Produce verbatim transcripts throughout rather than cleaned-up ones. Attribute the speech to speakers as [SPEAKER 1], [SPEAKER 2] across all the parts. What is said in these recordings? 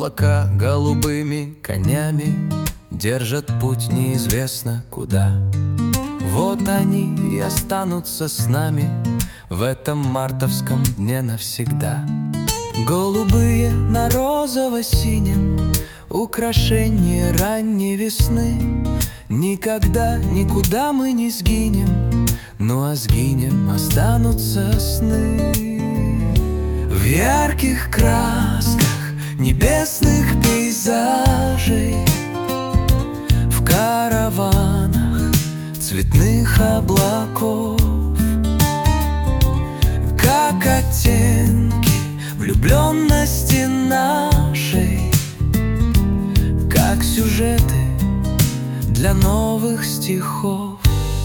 [SPEAKER 1] облака голубыми конями держат путь неизвестно куда. Вот они и останутся с нами в этом мартовском дне навсегда. Голубые на розово-синем украшение ранней весны. Никогда никуда мы не сгинем, ну а сгинем, останутся сны. В ярких красках небесных пейзажей, в караванах цветных облаков, как оттенки влюбленности нашей, как сюжеты для новых стихов.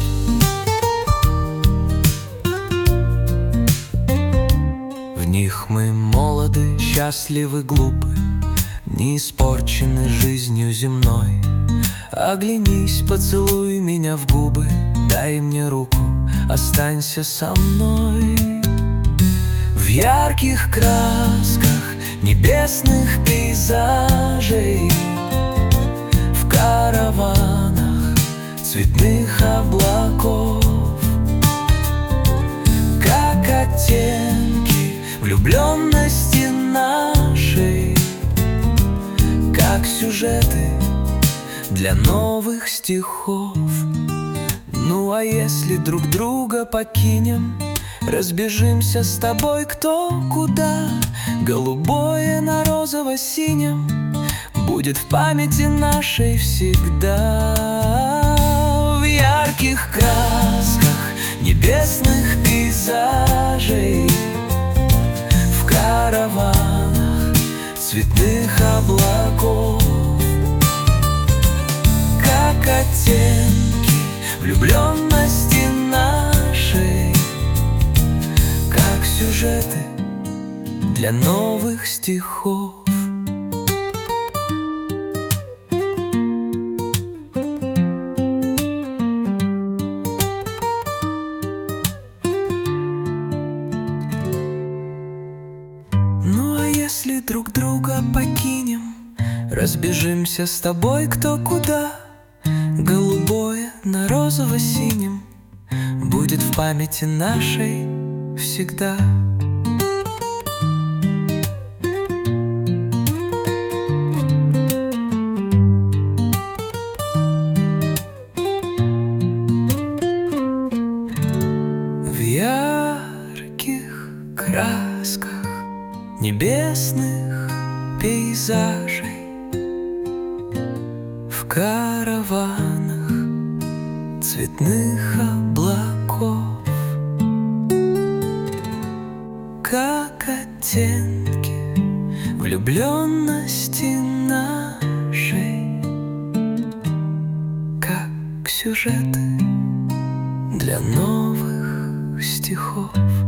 [SPEAKER 1] В них мы молоды, счастливы, глупы, не испорчены жизнью земной. Оглянись, поцелуй меня в губы, дай мне руку, останься со мной. В ярких красках небесных пейзажей, в караванах цветных облаков, как оттенки влюбленности нашей, как сюжеты для новых стихов. Ну а если друг друга покинем, разбежимся с тобой кто куда. Голубое на розово-синем будет в памяти нашей всегда. В ярких красках небесных пейзажей, в караванах цветных облаков, как оттенки влюбленности нашей, как сюжеты для новых стихов. Ну а если друг друга покинем, разбежимся с тобой кто куда. Голубое на розово-синем будет в памяти нашей всегда. В ярких красках небесных пейзажей, в караванах цветных облаков, как оттенки влюбленности нашей, как сюжеты для новых стихов.